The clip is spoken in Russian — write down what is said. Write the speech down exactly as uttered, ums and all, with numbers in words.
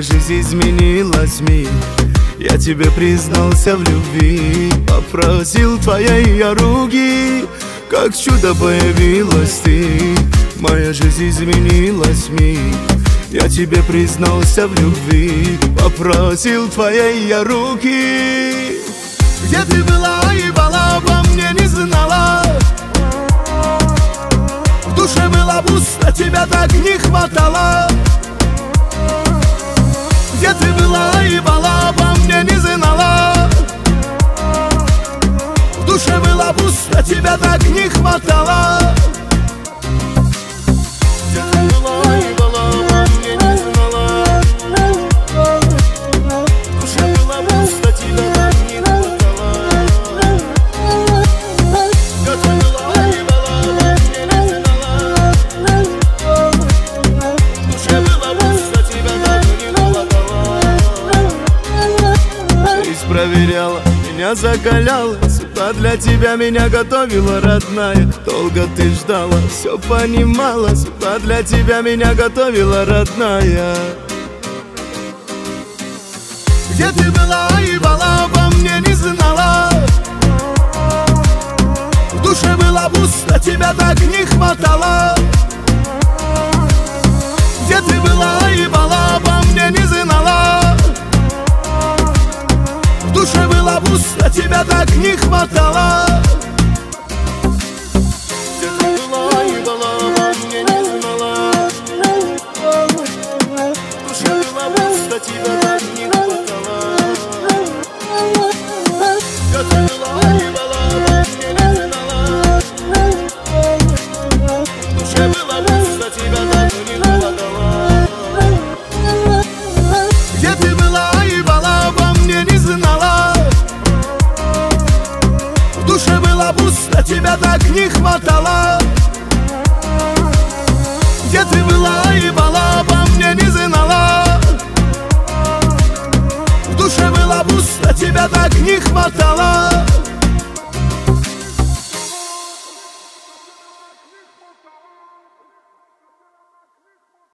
жизнь изменилась вмиг. Я тебе признался в любви, попросил твоей я руки, как чудо появилась ты. Моя жизнь изменилась вмиг. Я тебе признался в любви, попросил твоей я руки. Где ты была и была, обо мне не знала. В душе было пусто, тебя так не хватало. Где ты была и была, обо мне не знала. В душе было пусто, тебя так не хватало. Где ты была и была, обо мне не знала. В душе было пусто, тебя так не хватало. Где ты была и была, обо мне не знала. В душе было пусто, тебя так не хватало. Жизнь проверяла, меня закаляла, судьба для тебя меня готовила, родная. Долго ты ждала, все понимала, судьба для тебя меня готовила, родная. Где ты была и была, обо мне не знала. В душе было пусто, тебя так не хватало. Где ты была и была, обо мне не знала. В душе было пусто, тебя так не хватало. Где ты была и была, обо мне не знала. В душе было пусто, тебя так не хватало. Где ты была и была, обо мне не знала. В душе было пусто, тебя так не хватало. Где ты была и была, обо мне не знала. В душе было пусто, тебя так не хватало. Где ты была и была, обо мне не знала. В душе было пусто, тебя так не хватало.